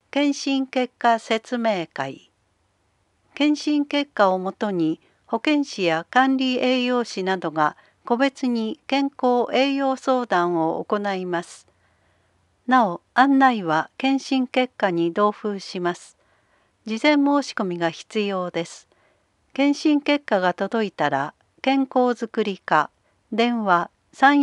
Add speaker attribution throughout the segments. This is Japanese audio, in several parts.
Speaker 1: 検診結果説明会。検診結果をもとに保健師や管理栄養士などが個別に健康栄養相談を行います。なお、案内は検診結果に同封します。事前申し込みが必要です。検診結果が届いたら、健康づくり課、電話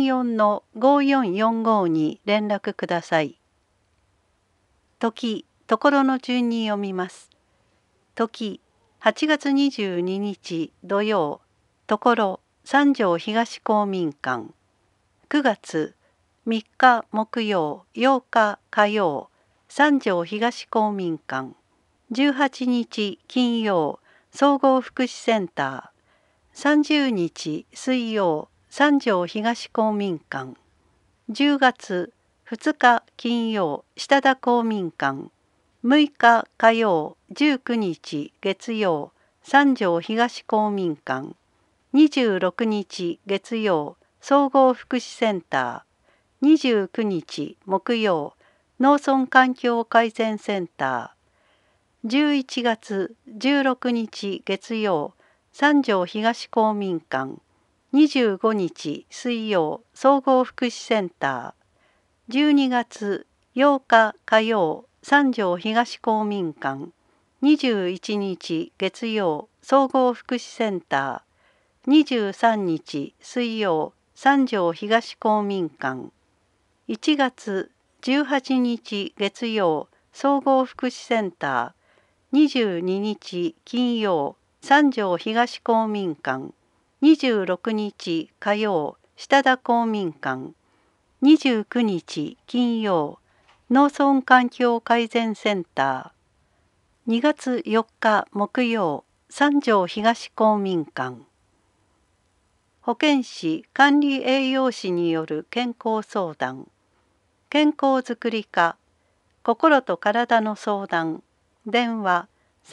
Speaker 1: 34-5445に連絡ください。時、ところの順に読みます。時、8月22日土曜、ところ三条東公民館。9月3日木曜、8日火曜、三条東公民館。18日金曜、総合福祉センター。30日水曜、三条東公民館。10月2日金曜、下田公民館。6日火曜、19日月曜、三条東公民館。26日月曜、総合福祉センター。29日木曜、農村環境改善センター。11月16日月曜、三条東公民館。25日水曜、総合福祉センター。12月8日火曜、三条東公民館。21日月曜、総合福祉センター。23日水曜、三条東公民館。1月18日月曜、総合福祉センター。22日金曜、三条東公民館。26日火曜、下田公民館。29日金曜、農村環境改善センター。2月4日木曜、三条東公民館。保健師管理栄養士による健康相談。健康づくり課、心と体の相談。電話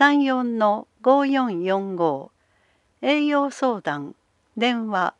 Speaker 1: 34-5445。栄養相談。電話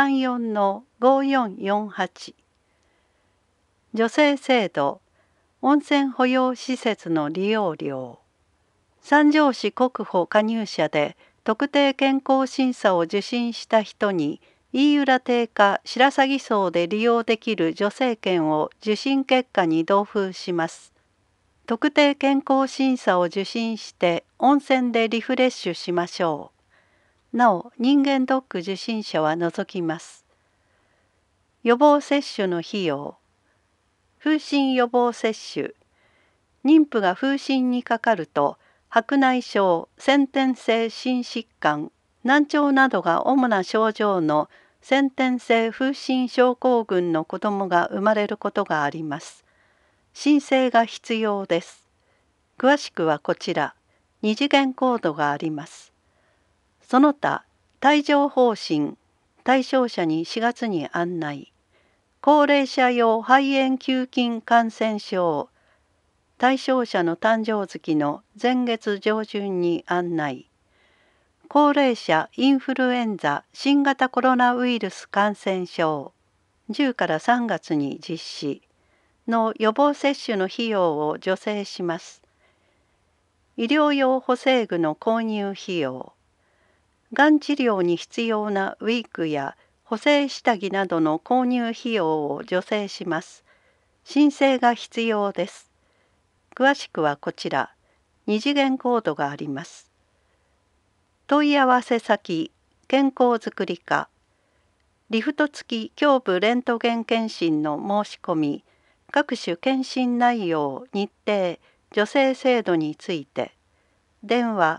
Speaker 1: 34-5448。助成制度。温泉保養施設の利用料。三条市国保加入者で特定健康審査を受診した人に飯浦邸か白鷺荘で利用できる助成券を受診結果に同封します。特定健康審査を受診して温泉でリフレッシュしましょう。なお、人間ドック受診者は除きます。予防接種の費用。風疹予防接種。妊婦が風疹にかかると、白内障、先天性心疾患、難聴などが主な症状の先天性風疹症候群の子どもが生まれることがあります。申請が必要です。詳しくはこちら、2次元コードがあります。その他、帯状疱疹、対象者に4月に案内。高齢者用肺炎球菌感染症、対象者の誕生月の前月上旬に案内。高齢者インフルエンザ新型コロナウイルス感染症、10から3月に実施の予防接種の費用を助成します。医療用補正具の購入費用。がん治療に必要なウィッグや補正下着などの購入費用を助成します。申請が必要です。詳しくはこちら、2次元コードがあります。問い合わせ先、健康づくり課。リフト付き胸部レントゲン検診の申し込み、各種検診内容、日程、助成制度について。電話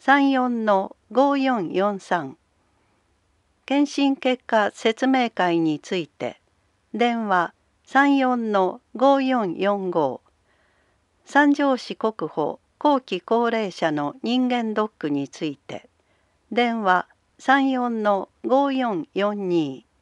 Speaker 1: 34-5443。検診結果説明会について。電話34-5445。三条市国保後期高齢者の人間ドックについて。電話34-5442。